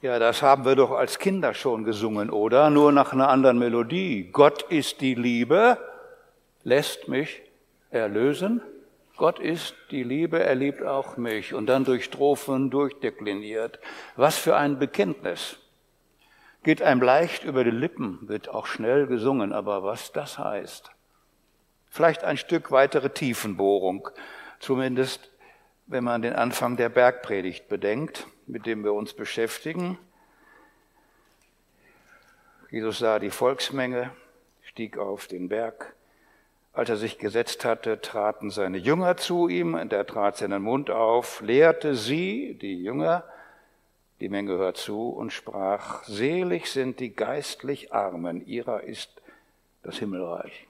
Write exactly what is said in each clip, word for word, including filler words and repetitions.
Ja, das haben wir doch als Kinder schon gesungen, oder? Nur nach einer anderen Melodie. Gott ist die Liebe, lässt mich erlösen. Gott ist die Liebe, er liebt auch mich. Und dann durch Strophen durchdekliniert. Was für ein Bekenntnis. Geht einem leicht über die Lippen, wird auch schnell gesungen, aber was das heißt. Vielleicht ein Stück weitere Tiefenbohrung, zumindest wenn man den Anfang der Bergpredigt bedenkt, mit dem wir uns beschäftigen. Jesus sah die Volksmenge, stieg auf den Berg. Als er sich gesetzt hatte, traten seine Jünger zu ihm, und er trat seinen Mund auf, lehrte sie, die Jünger, die Menge hört zu, und sprach, selig sind die geistlich Armen, ihrer ist das Himmelreich.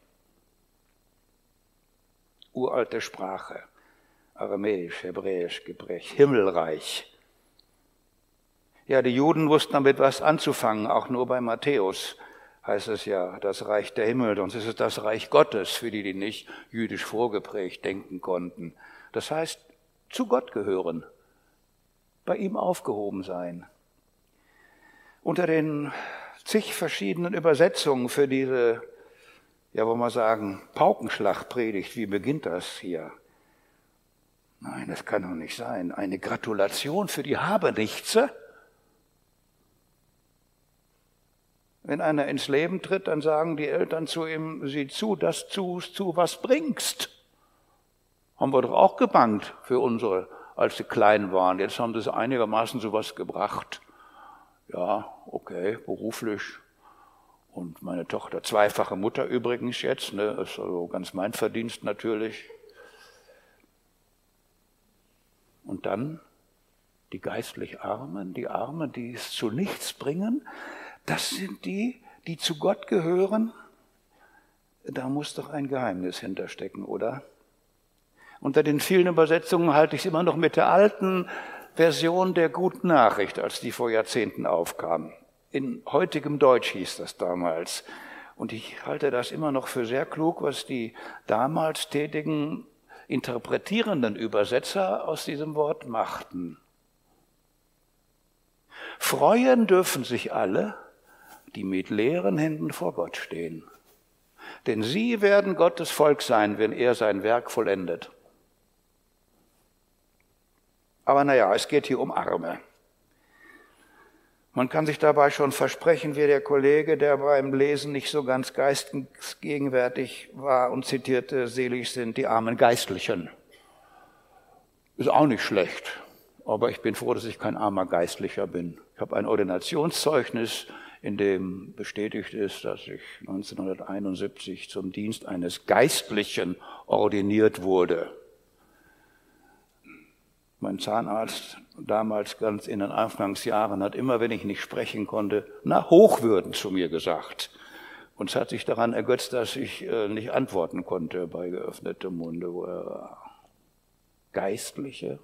Uralte Sprache, aramäisch, hebräisch, Gebrech, Himmelreich. Ja, die Juden wussten damit was anzufangen, auch nur bei Matthäus heißt es ja, das Reich der Himmel, sonst ist es das Reich Gottes, für die, die nicht jüdisch vorgeprägt denken konnten. Das heißt, zu Gott gehören, bei ihm aufgehoben sein. Unter den zig verschiedenen Übersetzungen für diese, ja, wollen wir sagen, Paukenschlagpredigt, wie beginnt das hier? Nein, das kann doch nicht sein. Eine Gratulation für die Habenichtse? Wenn einer ins Leben tritt, dann sagen die Eltern zu ihm, sieh zu, dass du zu was bringst. Haben wir doch auch gebangt für unsere, als sie klein waren. Jetzt haben sie einigermaßen zu was gebracht. Ja, okay, beruflich. Und meine Tochter, zweifache Mutter übrigens jetzt, ne, ist also ganz mein Verdienst natürlich. Und dann die geistlich Armen, die Armen, die es zu nichts bringen, das sind die, die zu Gott gehören. Da muss doch ein Geheimnis hinterstecken, oder? Unter den vielen Übersetzungen halte ich es immer noch mit der alten Version der Guten Nachricht, als die vor Jahrzehnten aufkam. In heutigem Deutsch hieß das damals. Und ich halte das immer noch für sehr klug, was die damals tätigen interpretierenden Übersetzer aus diesem Wort machten. Freuen dürfen sich alle, die mit leeren Händen vor Gott stehen. Denn sie werden Gottes Volk sein, wenn er sein Werk vollendet. Aber naja, es geht hier um Arme. Man kann sich dabei schon versprechen, wie der Kollege, der beim Lesen nicht so ganz geistesgegenwärtig war und zitierte, selig sind die armen Geistlichen. Ist auch nicht schlecht, aber ich bin froh, dass ich kein armer Geistlicher bin. Ich habe ein Ordinationszeugnis, in dem bestätigt ist, dass ich neunzehnhunderteinundsiebzig zum Dienst eines Geistlichen ordiniert wurde. Mein Zahnarzt damals ganz in den Anfangsjahren hat immer, wenn ich nicht sprechen konnte, na, Hochwürden zu mir gesagt. Und es hat sich daran ergötzt, dass ich äh, nicht antworten konnte bei geöffnetem Munde. Wo er war. Geistliche.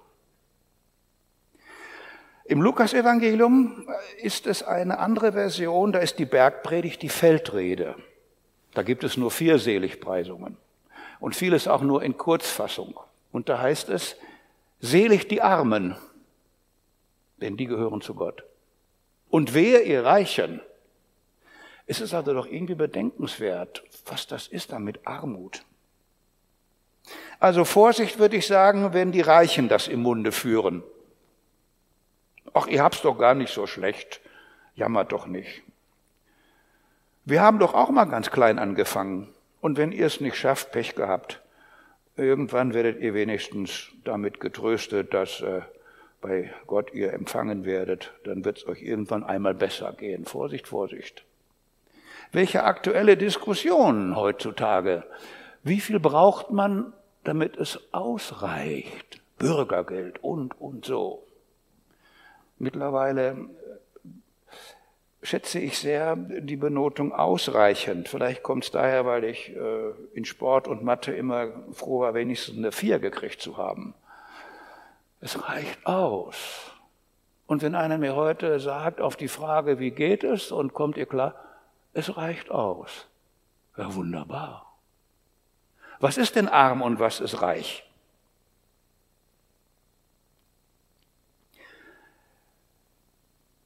Im Lukas-Evangelium ist es eine andere Version, da ist die Bergpredigt die Feldrede. Da gibt es nur vier Seligpreisungen und vieles auch nur in Kurzfassung. Und da heißt es, selig die Armen, denn die gehören zu Gott. Und wehe ihr Reichen. Es ist also doch irgendwie bedenkenswert, was das ist da mit Armut. Also Vorsicht würde ich sagen, wenn die Reichen das im Munde führen. Ach, ihr habt's doch gar nicht so schlecht. Jammert doch nicht. Wir haben doch auch mal ganz klein angefangen. Und wenn ihr es nicht schafft, Pech gehabt. Irgendwann werdet ihr wenigstens damit getröstet, dass äh, bei Gott ihr empfangen werdet. Dann wird es euch irgendwann einmal besser gehen. Vorsicht, Vorsicht. Welche aktuelle Diskussion heutzutage? Wie viel braucht man, damit es ausreicht? Bürgergeld und, und so. Mittlerweile schätze ich sehr die Benotung ausreichend. Vielleicht kommt es daher, weil ich äh, in Sport und Mathe immer froh war, wenigstens eine Vier gekriegt zu haben. Es reicht aus. Und wenn einer mir heute sagt, auf die Frage, wie geht es, und kommt ihr klar, es reicht aus. Ja, wunderbar. Was ist denn arm und was ist reich?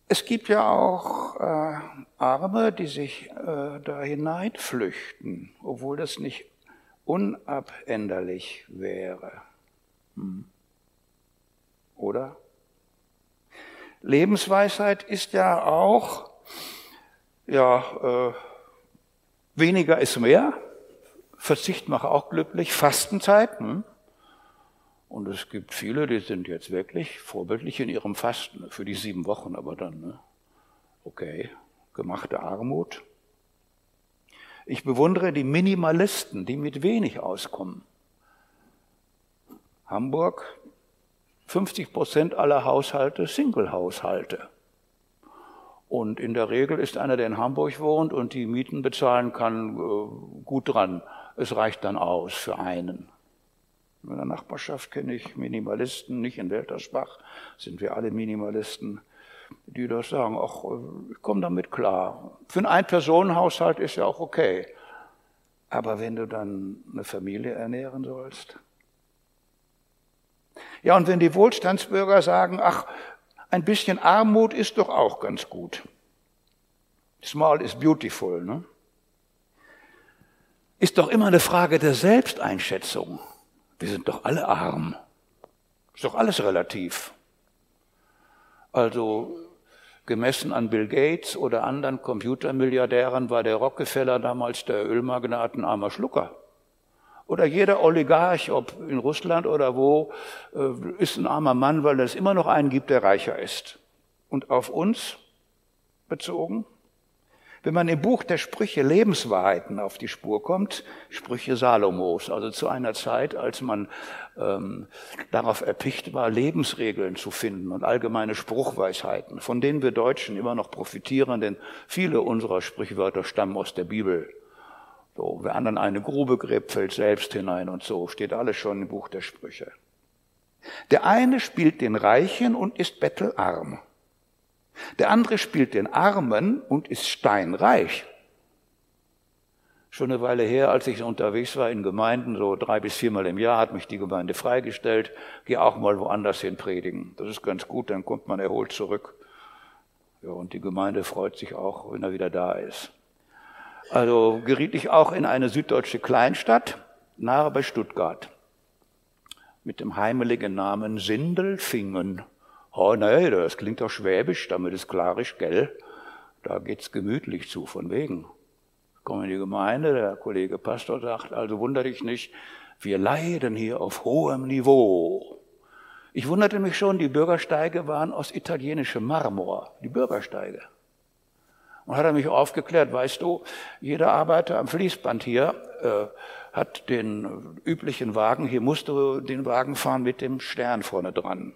Es gibt ja auch äh, Arme, die sich äh, da hineinflüchten, obwohl das nicht unabänderlich wäre. Hm. Oder? Lebensweisheit ist ja auch, ja, äh, weniger ist mehr. Verzicht mache auch glücklich. Fastenzeit. Hm? Und es gibt viele, die sind jetzt wirklich vorbildlich in ihrem Fasten. Für die sieben Wochen aber dann. Ne? Okay, gemachte Armut. Ich bewundere die Minimalisten, die mit wenig auskommen. Hamburg, fünfzig Prozent aller Haushalte Single-Haushalte. Und in der Regel ist einer, der in Hamburg wohnt und die Mieten bezahlen kann, gut dran. Es reicht dann aus für einen. In der Nachbarschaft kenne ich Minimalisten, nicht in Weltersbach, sind wir alle Minimalisten, die das sagen, ach, ich komme damit klar. Für einen Ein-Personen-Haushalt ist ja auch okay. Aber wenn du dann eine Familie ernähren sollst? Ja, und wenn die Wohlstandsbürger sagen, ach, ein bisschen Armut ist doch auch ganz gut. Small is beautiful, ne? Ist doch immer eine Frage der Selbsteinschätzung. Wir sind doch alle arm. Ist doch alles relativ. Also gemessen an Bill Gates oder anderen Computermilliardären war der Rockefeller damals der Ölmagnat ein armer Schlucker. Oder jeder Oligarch, ob in Russland oder wo, ist ein armer Mann, weil es immer noch einen gibt, der reicher ist. Und auf uns bezogen, wenn man im Buch der Sprüche Lebenswahrheiten auf die Spur kommt, Sprüche Salomos, also zu einer Zeit, als man ähm, darauf erpicht war, Lebensregeln zu finden und allgemeine Spruchweisheiten, von denen wir Deutschen immer noch profitieren, denn viele unserer Sprichwörter stammen aus der Bibel. So, wer anderen eine Grube gräbt, fällt selbst hinein und so, steht alles schon im Buch der Sprüche. Der eine spielt den Reichen und ist bettelarm. Der andere spielt den Armen und ist steinreich. Schon eine Weile her, als ich unterwegs war in Gemeinden, so drei bis viermal im Jahr, hat mich die Gemeinde freigestellt, geh auch mal woanders hin predigen. Das ist ganz gut, dann kommt man erholt zurück. Ja, und die Gemeinde freut sich auch, wenn er wieder da ist. Also geriet ich auch in eine süddeutsche Kleinstadt, nahe bei Stuttgart, mit dem heimeligen Namen Sindelfingen. Oh nee, das klingt doch schwäbisch, damit ist klarisch, gell? Da geht's gemütlich zu, von wegen. Ich komme in die Gemeinde, der Kollege Pastor sagt, also wundere dich nicht, wir leiden hier auf hohem Niveau. Ich wunderte mich schon, die Bürgersteige waren aus italienischem Marmor, die Bürgersteige. Und hat er mich aufgeklärt, weißt du, jeder Arbeiter am Fließband hier äh, hat den üblichen Wagen, hier musst du den Wagen fahren mit dem Stern vorne dran.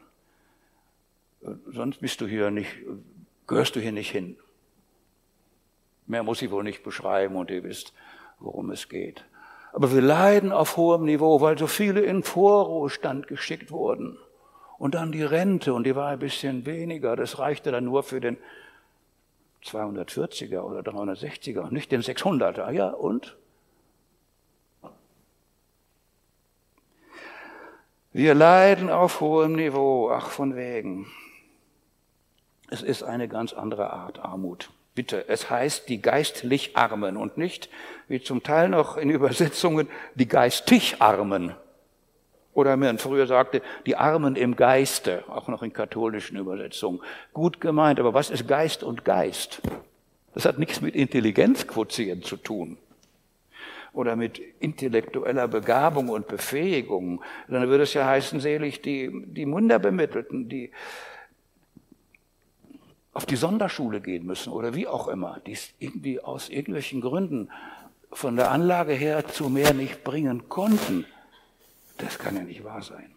Sonst bist du hier nicht, gehörst du hier nicht hin. Mehr muss ich wohl nicht beschreiben und ihr wisst, worum es geht. Aber wir leiden auf hohem Niveau, weil so viele in Vorruhestand geschickt wurden. Und dann die Rente, und die war ein bisschen weniger, das reichte dann nur für den zweihundertvierziger oder dreihundertsechziger, nicht den sechshunderter. Ja, und? Wir leiden auf hohem Niveau, ach von wegen. Es ist eine ganz andere Art Armut. Bitte, es heißt die geistlich Armen und nicht, wie zum Teil noch in Übersetzungen, die geistig Armen. Oder wie man früher sagte, die Armen im Geiste, auch noch in katholischen Übersetzungen. Gut gemeint, aber was ist Geist und Geist? Das hat nichts mit Intelligenzquotient zu tun oder mit intellektueller Begabung und Befähigung. Dann würde es ja heißen, selig die, die Minderbemittelten, die auf die Sonderschule gehen müssen oder wie auch immer, die es irgendwie aus irgendwelchen Gründen von der Anlage her zu mehr nicht bringen konnten. Das kann ja nicht wahr sein.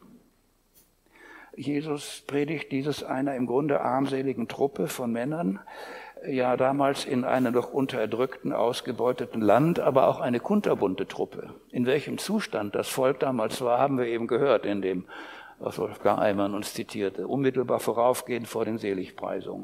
Jesus predigt dieses einer im Grunde armseligen Truppe von Männern, ja damals in einem noch unterdrückten, ausgebeuteten Land, aber auch eine kunterbunte Truppe. In welchem Zustand das Volk damals war, haben wir eben gehört in dem, was Wolfgang Eimann uns zitierte, unmittelbar voraufgehend vor den Seligpreisungen.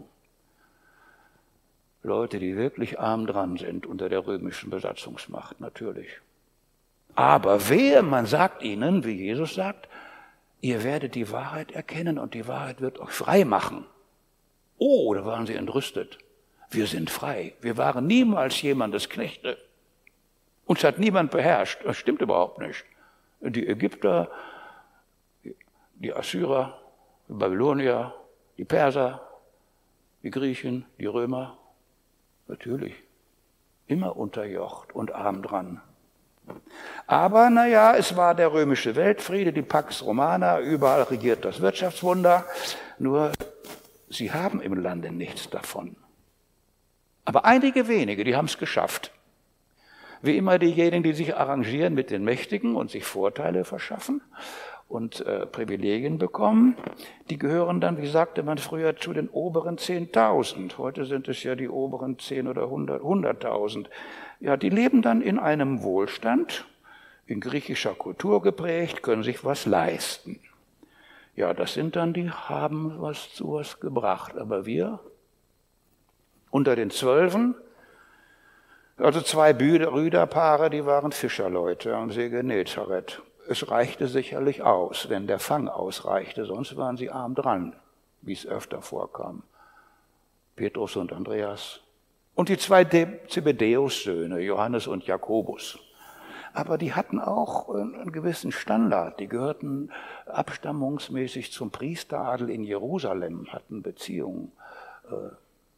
Leute, die wirklich arm dran sind unter der römischen Besatzungsmacht, natürlich. Aber wer, man sagt ihnen, wie Jesus sagt, ihr werdet die Wahrheit erkennen und die Wahrheit wird euch frei machen. Oh, da waren sie entrüstet. Wir sind frei. Wir waren niemals jemandes Knechte. Uns hat niemand beherrscht. Das stimmt überhaupt nicht. Die Ägypter, die Assyrer, die Babylonier, die Perser, die Griechen, die Römer, natürlich, immer unterjocht und arm dran. Aber naja, es war der römische Weltfriede, die Pax Romana, überall regiert das Wirtschaftswunder, nur sie haben im Lande nichts davon. Aber einige wenige, die haben es geschafft. Wie immer diejenigen, die sich arrangieren mit den Mächtigen und sich Vorteile verschaffen und äh, Privilegien bekommen, die gehören dann, wie sagte man früher, zu den oberen zehntausend. Heute sind es ja die oberen zehn oder hunderttausend. Ja, die leben dann in einem Wohlstand, in griechischer Kultur geprägt, können sich was leisten. Ja, das sind dann die, haben was zu was gebracht. Aber wir, unter den Zwölfen, also zwei Brüderpaare, die waren Fischerleute am See Genezareth. Es reichte sicherlich aus, wenn der Fang ausreichte, sonst waren sie arm dran, wie es öfter vorkam. Petrus und Andreas. Und die zwei Zebedäus-Söhne, Johannes und Jakobus. Aber die hatten auch einen gewissen Standard. Die gehörten abstammungsmäßig zum Priesteradel in Jerusalem, hatten Beziehungen äh,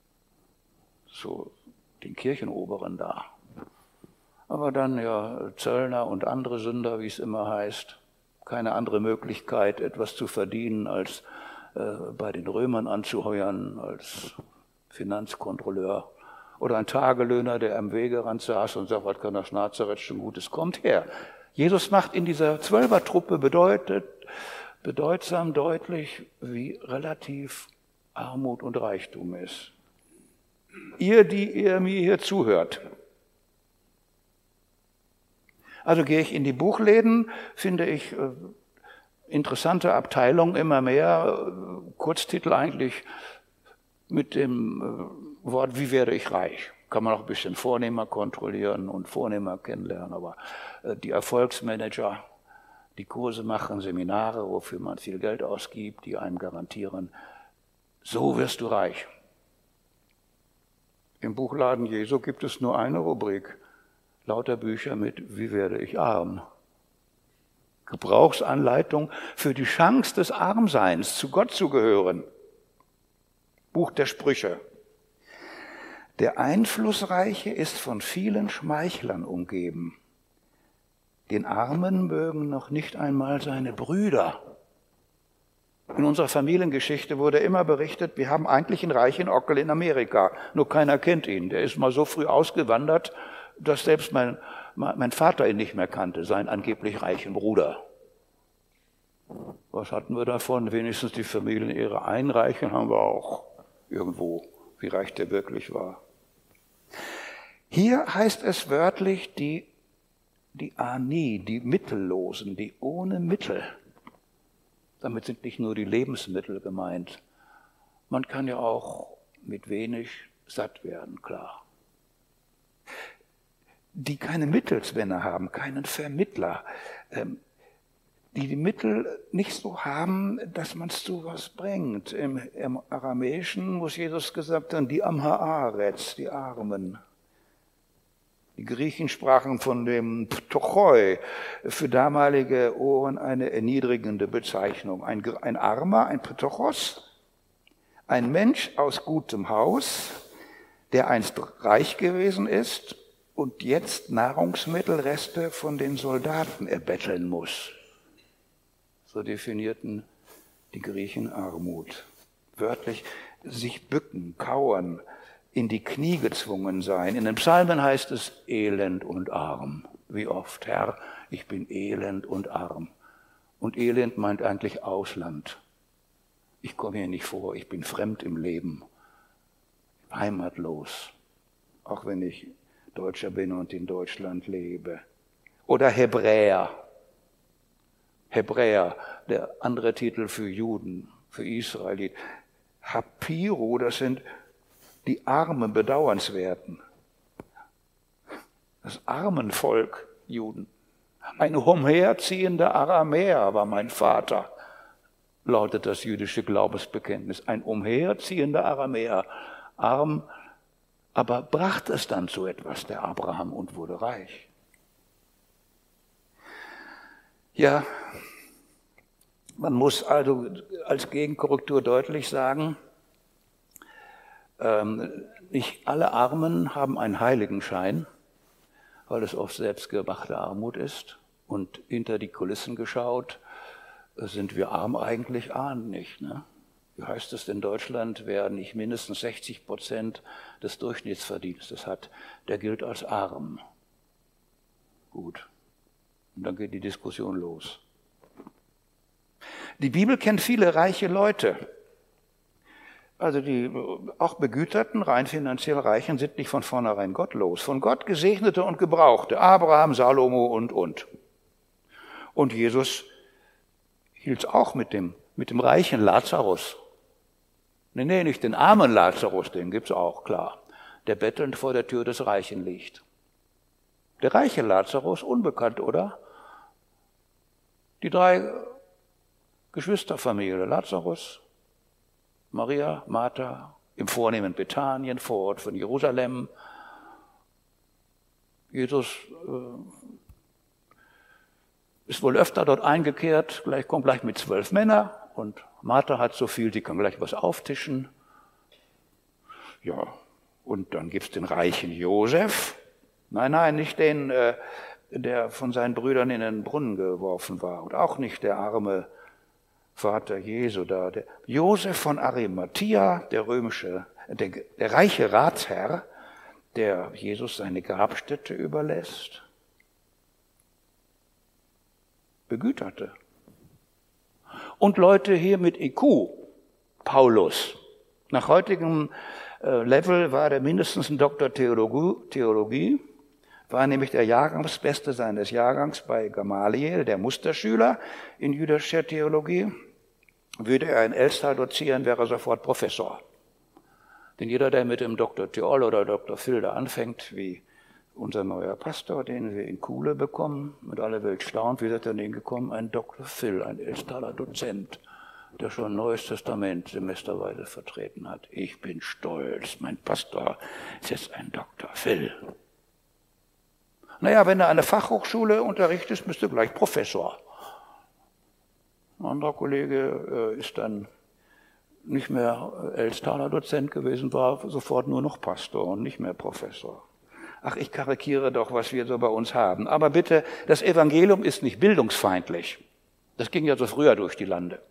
zu den Kirchenoberen da. Aber dann ja Zöllner und andere Sünder, wie es immer heißt, keine andere Möglichkeit, etwas zu verdienen, als äh, bei den Römern anzuheuern, als Finanzkontrolleur. Oder ein Tagelöhner, der am Wegerand saß und sagt, was kann das Nazareth schon Gutes, kommt her. Jesus macht in dieser Zwölfertruppe bedeutet, bedeutsam deutlich, wie relativ Armut und Reichtum ist. Ihr, die ihr mir hier zuhört. Also gehe ich in die Buchläden, finde ich äh, interessante Abteilungen immer mehr, äh, Kurztitel eigentlich mit dem äh, Wort, wie werde ich reich? Kann man auch ein bisschen vornehmer kontrollieren und vornehmer kennenlernen, aber äh, die Erfolgsmanager, die Kurse machen, Seminare, wofür man viel Geld ausgibt, die einem garantieren, so wirst du reich. Im Buchladen Jesu gibt es nur eine Rubrik, lauter Bücher mit Wie werde ich arm? Gebrauchsanleitung für die Chance des Armseins, zu Gott zu gehören. Buch der Sprüche. Der Einflussreiche ist von vielen Schmeichlern umgeben. Den Armen mögen noch nicht einmal seine Brüder. In unserer Familiengeschichte wurde immer berichtet, wir haben eigentlich einen reichen Onkel in Amerika, nur keiner kennt ihn. Der ist mal so früh ausgewandert, dass selbst mein, mein Vater ihn nicht mehr kannte, seinen angeblich reichen Bruder. Was hatten wir davon? Wenigstens die Familienehre einreichen haben wir auch irgendwo, wie reich der wirklich war. Hier heißt es wörtlich die, die Ani, die Mittellosen, die ohne Mittel. Damit sind nicht nur die Lebensmittel gemeint. Man kann ja auch mit wenig satt werden, klar. Die keine Mittelsmänner haben, keinen Vermittler, die die Mittel nicht so haben, dass man es zu was bringt. Im, im Aramäischen muss Jesus gesagt haben, die Amhaaretz, die Armen. Die Griechen sprachen von dem Ptochoi, für damalige Ohren eine erniedrigende Bezeichnung. Ein, ein Armer, ein Ptochos, ein Mensch aus gutem Haus, der einst reich gewesen ist und jetzt Nahrungsmittelreste von den Soldaten erbetteln muss. So definierten die Griechen Armut. Wörtlich sich bücken, kauern, in die Knie gezwungen sein. In den Psalmen heißt es elend und arm. Wie oft, Herr, ich bin elend und arm. Und elend meint eigentlich Ausland. Ich komme hier nicht vor, ich bin fremd im Leben, heimatlos, auch wenn ich Deutscher bin und in Deutschland lebe. Oder Hebräer. Hebräer, der andere Titel für Juden, für Israelit. Hapiro, das sind die armen, bedauernswerten. Das Armenvolk, Juden. Ein umherziehender Aramäer war mein Vater. lautet das jüdische Glaubensbekenntnis. Ein umherziehender Aramäer, arm, aber brachte es dann zu etwas, der Abraham, und wurde reich. Ja, man muss also als Gegenkorrektur deutlich sagen, ähm, nicht alle Armen haben einen Heiligenschein, weil es oft selbstgemachte Armut ist. Und hinter die Kulissen geschaut, sind wir arm eigentlich ahnen nicht. Ne? Wie heißt es, in Deutschland, wer nicht mindestens sechzig Prozent des Durchschnittsverdienstes hat, der gilt als arm. Gut. Und dann geht die Diskussion los. Die Bibel kennt viele reiche Leute. Also die auch begüterten, rein finanziell Reichen sind nicht von vornherein gottlos. Von Gott gesegnete und gebrauchte. Abraham, Salomo und, und. Und Jesus hielt es auch mit dem, mit dem reichen Lazarus. Nee, nee, nicht den armen Lazarus, den gibt's auch, klar. Der bettelnd vor der Tür des Reichen liegt. Der reiche Lazarus, unbekannt, oder? Die drei Geschwisterfamilie, Lazarus, Maria, Martha, im vornehmen Bethanien, Vorort von Jerusalem. Jesus äh, ist wohl öfter dort eingekehrt, gleich kommt gleich mit zwölf Männern und Martha hat so viel, sie kann gleich was auftischen. Ja, und dann gibt's den reichen Josef. Nein, nein, nicht den, äh, der von seinen Brüdern in den Brunnen geworfen war und auch nicht der arme Vater Jesu da. Der Josef von Arimathea, der römische, der, der reiche Ratsherr, der Jesus seine Grabstätte überlässt. Begüterte. Und Leute hier mit I Q, Paulus. Nach heutigem äh, Level war er mindestens ein Doktor Theologie, Theologie, war nämlich der Jahrgangsbeste seines Jahrgangs bei Gamaliel, der Musterschüler in jüdischer Theologie. Würde er in Elstal dozieren, wäre er sofort Professor. Denn jeder, der mit dem Doktor Theol oder Doktor Phil da anfängt, wie unser neuer Pastor, den wir in Kuhle bekommen, mit aller Welt staunt, wie ist er denn hingekommen? Ein Doktor Phil, ein Elstaler Dozent, der schon ein Neues Testament semesterweise vertreten hat. Ich bin stolz, mein Pastor ist jetzt ein Doktor Phil. Naja, wenn er an der Fachhochschule unterrichtet, bist du gleich Professor. Ein anderer Kollege äh, ist dann nicht mehr Elstaler Dozent gewesen, war sofort nur noch Pastor und nicht mehr Professor. Ach, ich karikiere doch, was wir so bei uns haben. Aber bitte, das Evangelium ist nicht bildungsfeindlich. Das ging ja so früher durch die Lande.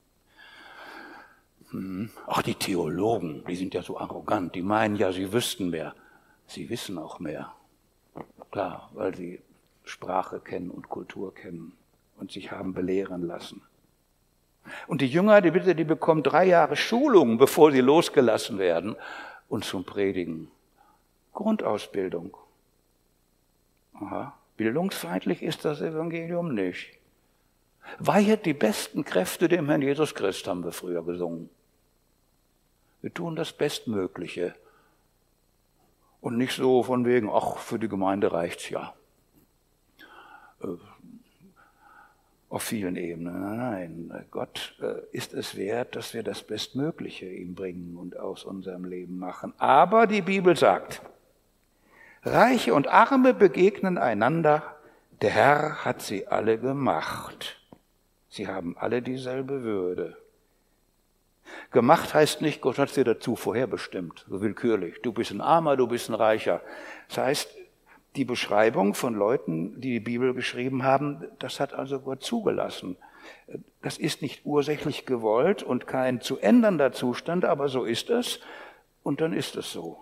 Hm. Ach, die Theologen, die sind ja so arrogant, die meinen ja, sie wüssten mehr. Sie wissen auch mehr. Klar, weil sie Sprache kennen und Kultur kennen und sich haben belehren lassen. Und die Jünger, die bitte, die bekommen drei Jahre Schulung, bevor sie losgelassen werden und zum Predigen. Grundausbildung. Aha. Bildungsfeindlich ist das Evangelium nicht. Weihet die besten Kräfte dem Herrn Jesus Christ, haben wir früher gesungen. Wir tun das Bestmögliche. Und nicht so von wegen, ach, für die Gemeinde reicht's ja. Äh, auf vielen Ebenen. Nein, nein, Gott äh, ist es wert, dass wir das Bestmögliche ihm bringen und aus unserem Leben machen. Aber die Bibel sagt, Reiche und Arme begegnen einander, der Herr hat sie alle gemacht. Sie haben alle dieselbe Würde. Gemacht heißt nicht, Gott hat sie dazu vorherbestimmt, so willkürlich. Du bist ein Armer, du bist ein Reicher. Das heißt, die Beschreibung von Leuten, die die Bibel geschrieben haben, das hat also Gott zugelassen. Das ist nicht ursächlich gewollt und kein zu ändernder Zustand, aber so ist es und dann ist es so.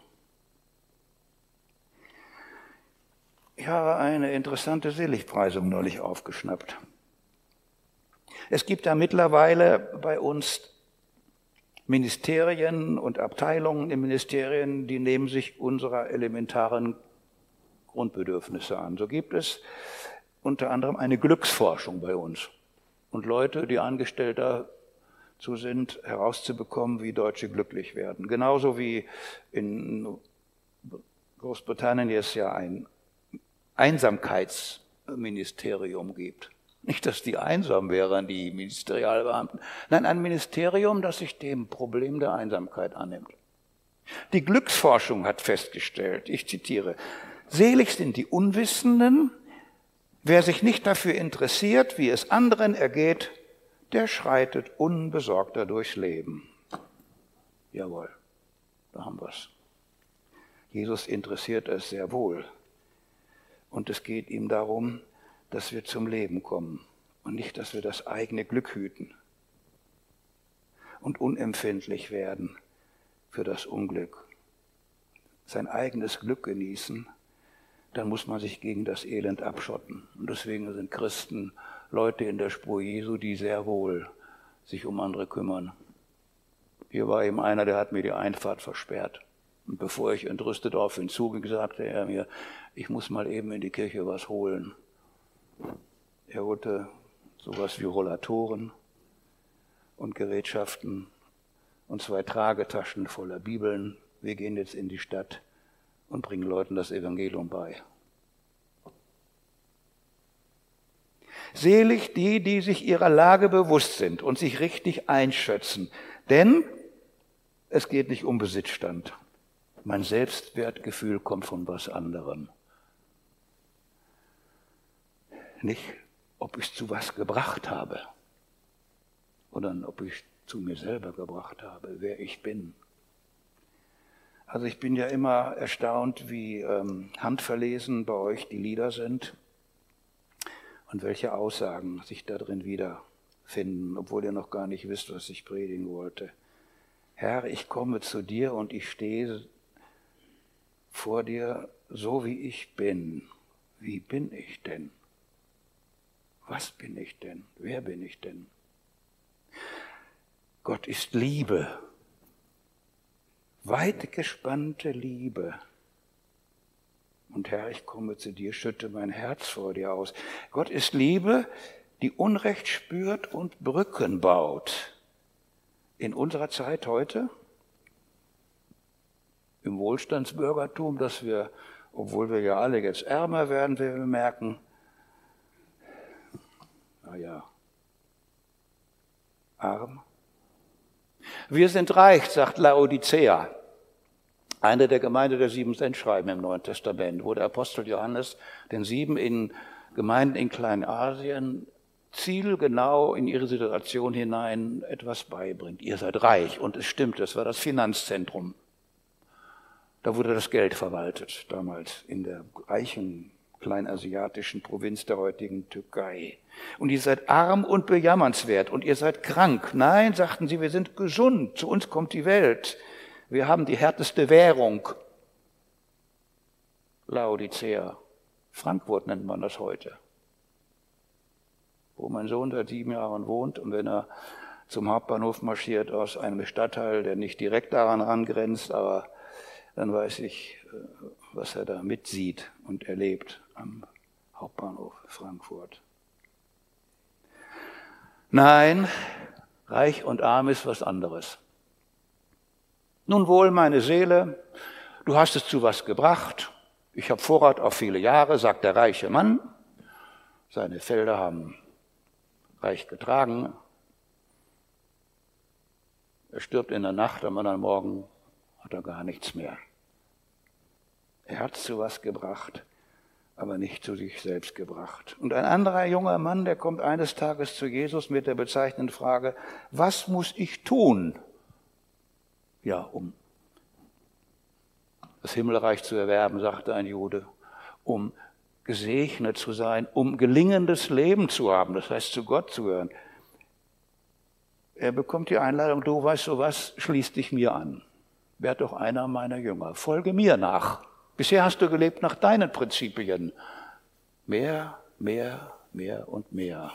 Ich habe eine interessante Seligpreisung neulich aufgeschnappt. Es gibt da mittlerweile bei uns Ministerien und Abteilungen in Ministerien, die nehmen sich unserer elementaren Grundbedürfnisse an. So gibt es unter anderem eine Glücksforschung bei uns. Und Leute, die angestellt dazu sind, herauszubekommen, wie Deutsche glücklich werden. Genauso wie in Großbritannien es ja ein Einsamkeitsministerium gibt. Nicht, dass die einsam wären, die Ministerialbeamten. Nein, ein Ministerium, das sich dem Problem der Einsamkeit annimmt. Die Glücksforschung hat festgestellt, ich zitiere, selig sind die Unwissenden, wer sich nicht dafür interessiert, wie es anderen ergeht, der schreitet unbesorgter durchs Leben. Jawohl, da haben wir es. Jesus interessiert es sehr wohl. Und es geht ihm darum, dass wir zum Leben kommen und nicht, dass wir das eigene Glück hüten und unempfindlich werden für das Unglück. Sein eigenes Glück genießen, dann muss man sich gegen das Elend abschotten. Und deswegen sind Christen Leute in der Spur Jesu, die sehr wohl sich um andere kümmern. Hier war eben einer, der hat mir die Einfahrt versperrt. Und bevor ich entrüstet auf ihn zuging, sagte er mir, ich muss mal eben in die Kirche was holen. Er holte sowas wie Rollatoren und Gerätschaften und zwei Tragetaschen voller Bibeln. Wir gehen jetzt in die Stadt und bringen Leuten das Evangelium bei. Selig die, die sich ihrer Lage bewusst sind und sich richtig einschätzen. Denn es geht nicht um Besitzstand. Mein Selbstwertgefühl kommt von was anderem. Nicht, ob ich es zu was gebracht habe, sondern ob ich zu mir selber gebracht habe, wer ich bin. Also ich bin ja immer erstaunt, wie ähm, handverlesen bei euch die Lieder sind und welche Aussagen sich da drin wiederfinden, obwohl ihr noch gar nicht wisst, was ich predigen wollte. Herr, ich komme zu dir und ich stehe vor dir so, wie ich bin. Wie bin ich denn? Was bin ich denn? Wer bin ich denn? Gott ist Liebe. Weit gespannte Liebe. Und Herr, ich komme zu dir, schütte mein Herz vor dir aus. Gott ist Liebe, die Unrecht spürt und Brücken baut. In unserer Zeit heute, im Wohlstandsbürgertum, dass wir, obwohl wir ja alle jetzt ärmer werden, wir merken, naja, arm. Wir sind reich, sagt Laodicea, eine der Gemeinde der sieben Sendschreiben im Neuen Testament, wo der Apostel Johannes den sieben in Gemeinden in Kleinasien zielgenau in ihre Situation hinein etwas beibringt. Ihr seid reich. Und es stimmt, das war das Finanzzentrum. Da wurde das Geld verwaltet, damals in der reichen kleinasiatischen Provinz der heutigen Türkei. Und ihr seid arm und bejammernswert und ihr seid krank. Nein, sagten sie, wir sind gesund, zu uns kommt die Welt. Wir haben die härteste Währung. Laodicea. Frankfurt nennt man das heute. Wo mein Sohn seit sieben Jahren wohnt und wenn er zum Hauptbahnhof marschiert aus einem Stadtteil, der nicht direkt daran angrenzt, aber dann weiß ich, was er da mitsieht und erlebt am Hauptbahnhof Frankfurt. Nein, reich und arm ist was anderes. Nun wohl, meine Seele, du hast es zu was gebracht. Ich habe Vorrat auf viele Jahre, sagt der reiche Mann. Seine Felder haben reich getragen. Er stirbt in der Nacht, am anderen Morgen hat er gar nichts mehr. Er hat zu was gebracht, aber nicht zu sich selbst gebracht. Und ein anderer junger Mann, der kommt eines Tages zu Jesus mit der bezeichnenden Frage, was muss ich tun, ja, um das Himmelreich zu erwerben, sagte ein Jude, um gesegnet zu sein, um gelingendes Leben zu haben, das heißt zu Gott zu hören. Er bekommt die Einladung, du weißt du was, schließ dich mir an. Werd doch einer meiner Jünger, folge mir nach. Bisher hast du gelebt nach deinen Prinzipien. Mehr, mehr, mehr und mehr.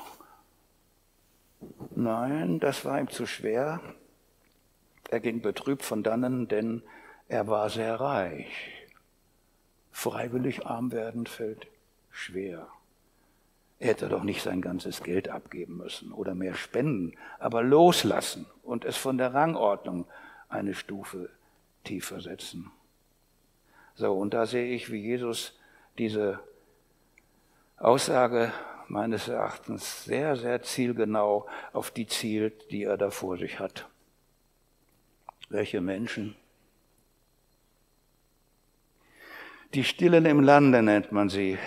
Nein, das war ihm zu schwer. Er ging betrübt von dannen, denn er war sehr reich. Freiwillig arm werden fällt schwer. Er hätte doch nicht sein ganzes Geld abgeben müssen oder mehr spenden, aber loslassen und es von der Rangordnung eine Stufe tiefer setzen. So, und da sehe ich, wie Jesus diese Aussage meines Erachtens sehr, sehr zielgenau auf die zielt, die er da vor sich hat. Welche Menschen? Die Stillen im Lande nennt man sie,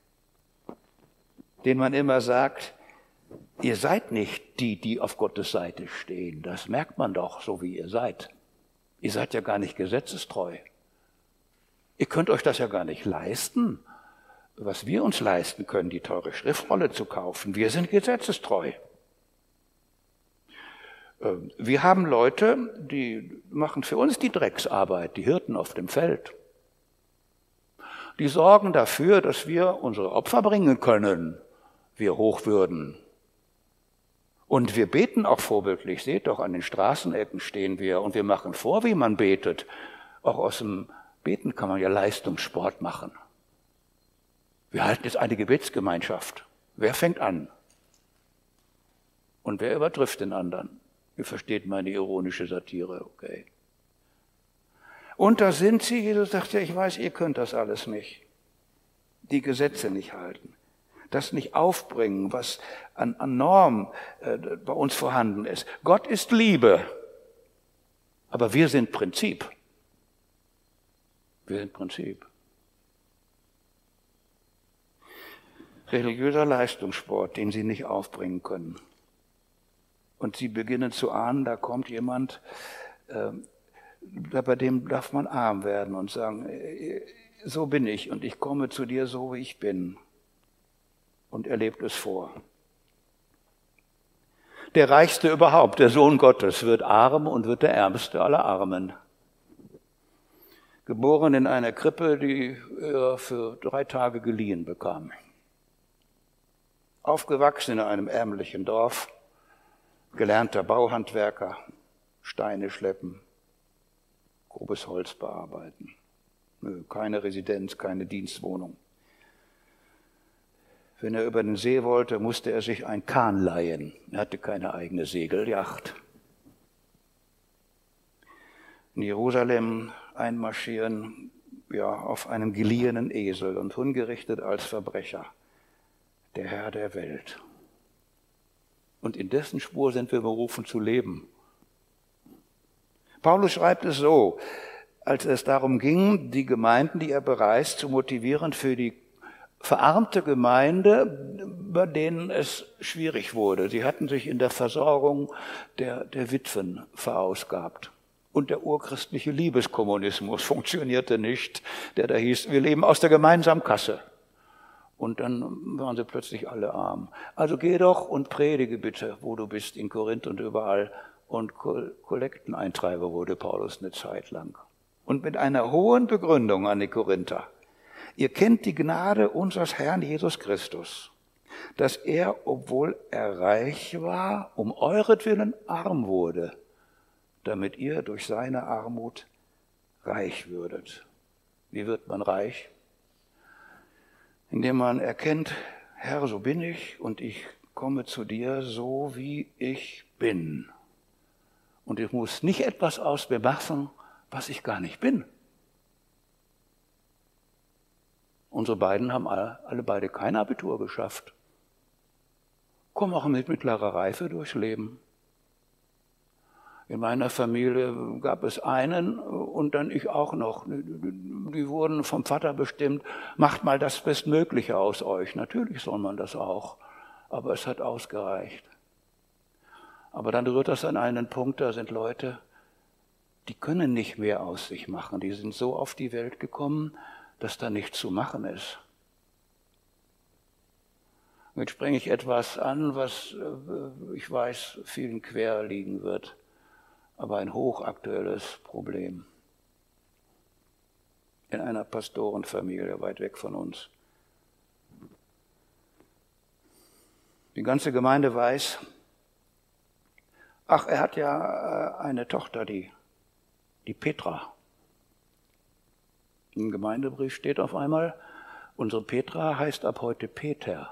denen man immer sagt, ihr seid nicht die, die auf Gottes Seite stehen. Das merkt man doch, so wie ihr seid. Ihr seid ja gar nicht gesetzestreu. Ihr könnt euch das ja gar nicht leisten, was wir uns leisten können, die teure Schriftrolle zu kaufen. Wir sind gesetzestreu. Wir haben Leute, die machen für uns die Drecksarbeit, die Hirten auf dem Feld. Die sorgen dafür, dass wir unsere Opfer bringen können, wir Hochwürden. Und wir beten auch vorbildlich. Seht doch, an den Straßenecken stehen wir und wir machen vor, wie man betet. Auch aus dem Beten kann man ja Leistungssport machen. Wir halten jetzt eine Gebetsgemeinschaft. Wer fängt an? Und wer übertrifft den anderen? Ihr versteht meine ironische Satire, okay. Und da sind sie, Jesus sagt ja, ich weiß, ihr könnt das alles nicht. Die Gesetze nicht halten. Das nicht aufbringen, was an, an Norm äh, bei uns vorhanden ist. Gott ist Liebe, aber wir sind Prinzip. Wir sind Prinzip. Religiöser Leistungssport, den sie nicht aufbringen können. Und sie beginnen zu ahnen, da kommt jemand, äh, bei dem darf man arm werden und sagen, äh, so bin ich und ich komme zu dir so, wie ich bin. Und er lebt es vor. Der Reichste überhaupt, der Sohn Gottes, wird arm und wird der Ärmste aller Armen. Geboren in einer Krippe, die er für drei Tage geliehen bekam. Aufgewachsen in einem ärmlichen Dorf, gelernter Bauhandwerker, Steine schleppen, grobes Holz bearbeiten. Nö, keine Residenz, keine Dienstwohnung. Wenn er über den See wollte, musste er sich ein Kahn leihen. Er hatte keine eigene Segelyacht. In Jerusalem einmarschieren, ja, auf einem geliehenen Esel und hingerichtet als Verbrecher. Der Herr der Welt. Und in dessen Spur sind wir berufen zu leben. Paulus schreibt es so, als es darum ging, die Gemeinden, die er bereist, zu motivieren für die verarmte Gemeinde, bei denen es schwierig wurde. Sie hatten sich in der Versorgung der, der Witwen verausgabt. Und der urchristliche Liebeskommunismus funktionierte nicht, der da hieß, wir leben aus der gemeinsamen Kasse. Und dann waren sie plötzlich alle arm. Also geh doch und predige bitte, wo du bist, in Korinth und überall. Und Kollekteneintreiber wurde Paulus eine Zeit lang. Und mit einer hohen Begründung an die Korinther. Ihr kennt die Gnade unseres Herrn Jesus Christus, dass er, obwohl er reich war, um euretwillen arm wurde, damit ihr durch seine Armut reich würdet. Wie wird man reich? Indem man erkennt, Herr, so bin ich und ich komme zu dir so, wie ich bin. Und ich muss nicht etwas aus mir machen, was ich gar nicht bin. Unsere beiden haben alle, alle beide kein Abitur geschafft. Kommen auch mit mittlerer Reife durchs Leben. In meiner Familie gab es einen und dann ich auch noch. Die wurden vom Vater bestimmt, macht mal das Bestmögliche aus euch. Natürlich soll man das auch, aber es hat ausgereicht. Aber dann rührt das an einen Punkt, da sind Leute, die können nicht mehr aus sich machen. Die sind so auf die Welt gekommen, dass da nichts zu machen ist. Jetzt spreche ich etwas an, was ich weiß, vielen quer liegen wird, aber ein hochaktuelles Problem. In einer Pastorenfamilie weit weg von uns. Die ganze Gemeinde weiß, ach, er hat ja eine Tochter, die, die Petra. Im Gemeindebrief steht auf einmal, unsere Petra heißt ab heute Peter.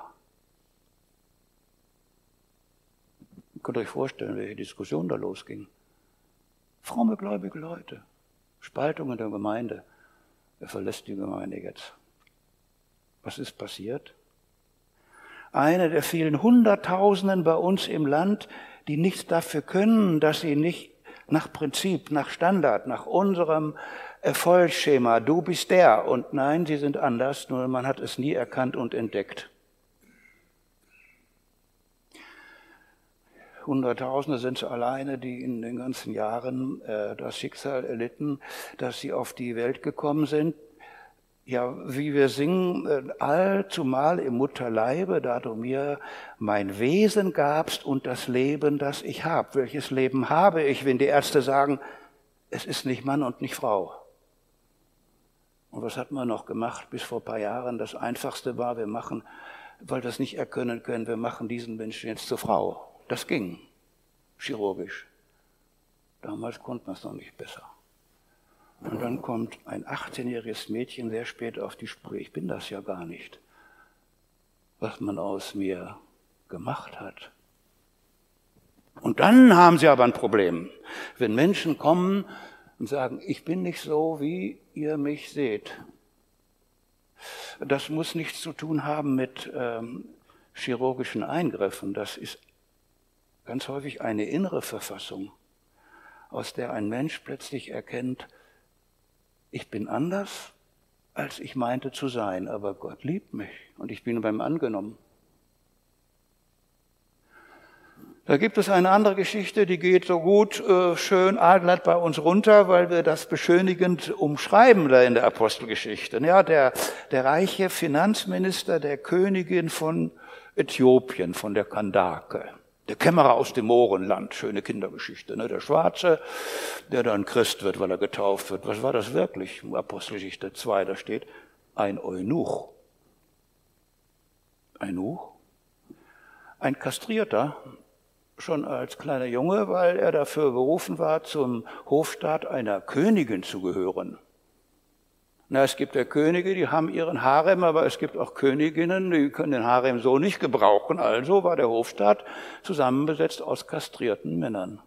Ihr könnt euch vorstellen, welche Diskussion da losging. Frommegläubige Leute, Spaltung in der Gemeinde. Er verlässt die Gemeinde jetzt. Was ist passiert? eine der vielen Hunderttausenden bei uns im Land, die nichts dafür können, dass sie nicht nach Prinzip, nach Standard, nach unserem Erfolgsschema, du bist der. Und nein, sie sind anders, nur man hat es nie erkannt und entdeckt. Hunderttausende sind es alleine, die in den ganzen Jahren äh, das Schicksal erlitten, dass sie auf die Welt gekommen sind. Ja, wie wir singen, äh, allzumal im Mutterleibe, da du mir mein Wesen gabst und das Leben, das ich hab. Welches Leben habe ich, wenn die Ärzte sagen, es ist nicht Mann und nicht Frau? Und was hat man noch gemacht bis vor ein paar Jahren? Das Einfachste war, wir machen, weil wir es nicht erkennen können, wir machen diesen Menschen jetzt zur Frau. Das ging, chirurgisch. Damals konnte man es noch nicht besser. Und dann kommt ein achtzehnjähriges Mädchen sehr spät auf die Spur. Ich bin das ja gar nicht, was man aus mir gemacht hat. Und dann haben sie aber ein Problem. Wenn Menschen kommen und sagen, ich bin nicht so, wie ihr mich seht. Das muss nichts zu tun haben mit ähm, chirurgischen Eingriffen. Das ist ganz häufig eine innere Verfassung, aus der ein Mensch plötzlich erkennt, ich bin anders, als ich meinte zu sein, aber Gott liebt mich und ich bin beim angenommen. Da gibt es eine andere Geschichte, die geht so gut, äh, schön aalglatt bei uns runter, weil wir das beschönigend umschreiben da in der Apostelgeschichte. Ja, der, der reiche Finanzminister der Königin von Äthiopien, von der Kandake. Der Kämmerer aus dem Mohrenland, schöne Kindergeschichte. Ne? Der Schwarze, der dann Christ wird, weil er getauft wird. Was war das wirklich? Apostelgeschichte zwei, da steht ein Eunuch. Eunuch? Ein Kastrierter, schon als kleiner Junge, weil er dafür berufen war, zum Hofstaat einer Königin zu gehören. Na, es gibt ja Könige, die haben ihren Harem, aber es gibt auch Königinnen, die können den Harem so nicht gebrauchen. Also war der Hofstaat zusammenbesetzt aus kastrierten Männern.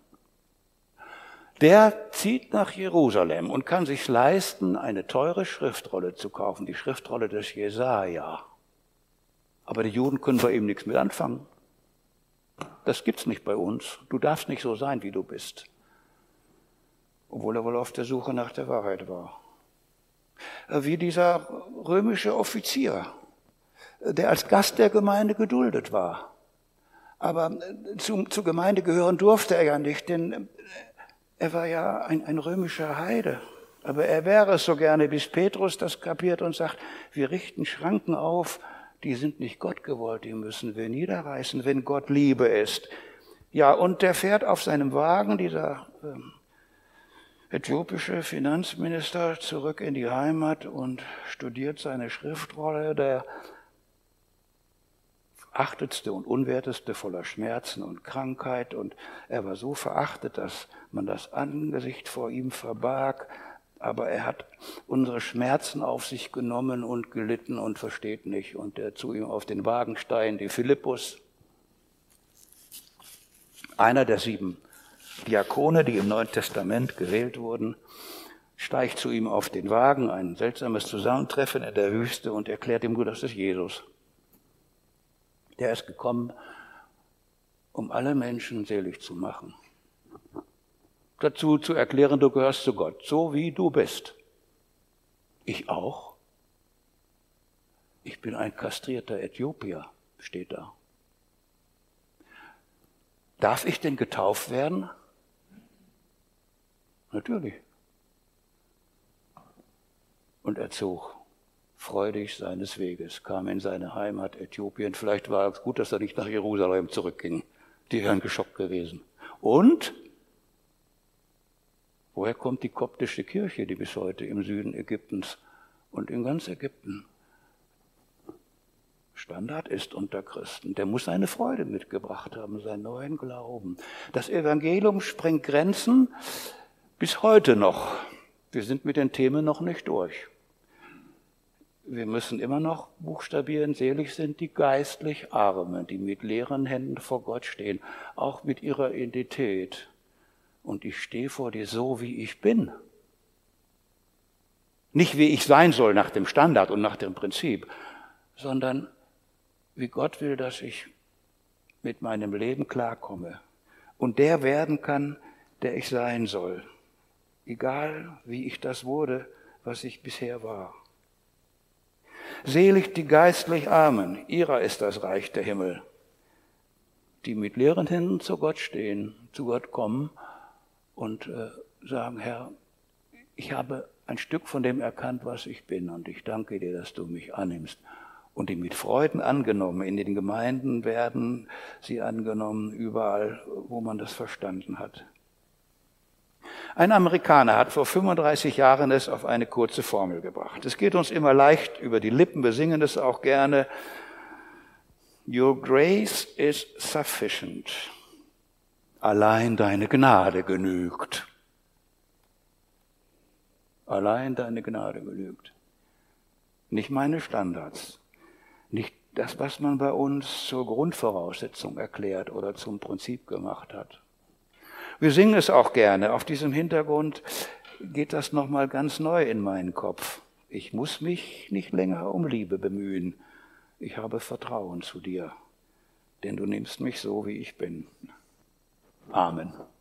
Der zieht nach Jerusalem und kann sich leisten, eine teure Schriftrolle zu kaufen, die Schriftrolle des Jesaja. Aber die Juden können bei ihm nichts mit anfangen. Das gibt's nicht bei uns. Du darfst nicht so sein, wie du bist. Obwohl er wohl auf der Suche nach der Wahrheit war. Wie dieser römische Offizier, der als Gast der Gemeinde geduldet war. Aber zu, zur Gemeinde gehören durfte er ja nicht, denn er war ja ein, ein römischer Heide. Aber er wäre es so gerne, bis Petrus das kapiert und sagt, wir richten Schranken auf, die sind nicht Gott gewollt, die müssen wir niederreißen, wenn Gott Liebe ist. Ja, und der fährt auf seinem Wagen, dieser ähm, äthiopische Finanzminister, zurück in die Heimat und studiert seine Schriftrolle, der achtetste und unwerteste voller Schmerzen und Krankheit. Und er war so verachtet, dass man das Angesicht vor ihm verbarg. Aber er hat unsere Schmerzen auf sich genommen und gelitten und versteht nicht. Und der zu ihm auf den Wagen steigt, die Philippus, einer der sieben Diakone, die im Neuen Testament gewählt wurden, steigt zu ihm auf den Wagen, ein seltsames Zusammentreffen in der Wüste und erklärt ihm, das ist Jesus. Der ist gekommen, um alle Menschen selig zu machen. Dazu zu erklären, du gehörst zu Gott, so wie du bist. Ich auch. Ich bin ein kastrierter Äthiopier, steht da. Darf ich denn getauft werden? Natürlich. Und er zog freudig seines Weges, kam in seine Heimat Äthiopien. Vielleicht war es gut, dass er nicht nach Jerusalem zurückging. Die wären geschockt gewesen. Und woher kommt die koptische Kirche, die bis heute im Süden Ägyptens und in ganz Ägypten Standard ist unter Christen? Der muss seine Freude mitgebracht haben, seinen neuen Glauben. Das Evangelium sprengt Grenzen bis heute noch. Wir sind mit den Themen noch nicht durch. Wir müssen immer noch buchstabieren, selig sind die geistlich Armen, die mit leeren Händen vor Gott stehen, auch mit ihrer Identität. Und ich stehe vor dir so, wie ich bin. Nicht wie ich sein soll nach dem Standard und nach dem Prinzip, sondern wie Gott will, dass ich mit meinem Leben klarkomme und der werden kann, der ich sein soll, egal wie ich das wurde, was ich bisher war. Selig die geistlich Armen, ihrer ist das Reich der Himmel, die mit leeren Händen zu Gott stehen, zu Gott kommen und äh, sagen, Herr, ich habe ein Stück von dem erkannt, was ich bin, und ich danke dir, dass du mich annimmst. Und die mit Freuden angenommen. In den Gemeinden werden sie angenommen, überall, wo man das verstanden hat. Ein Amerikaner hat vor fünfunddreißig Jahren es auf eine kurze Formel gebracht. Es geht uns immer leicht über die Lippen, wir singen es auch gerne. Your grace is sufficient. Allein deine Gnade genügt. Allein deine Gnade genügt. Nicht meine Standards. Nicht das, was man bei uns zur Grundvoraussetzung erklärt oder zum Prinzip gemacht hat. Wir singen es auch gerne. Auf diesem Hintergrund geht das nochmal ganz neu in meinen Kopf. Ich muss mich nicht länger um Liebe bemühen. Ich habe Vertrauen zu dir, denn du nimmst mich so, wie ich bin. Amen.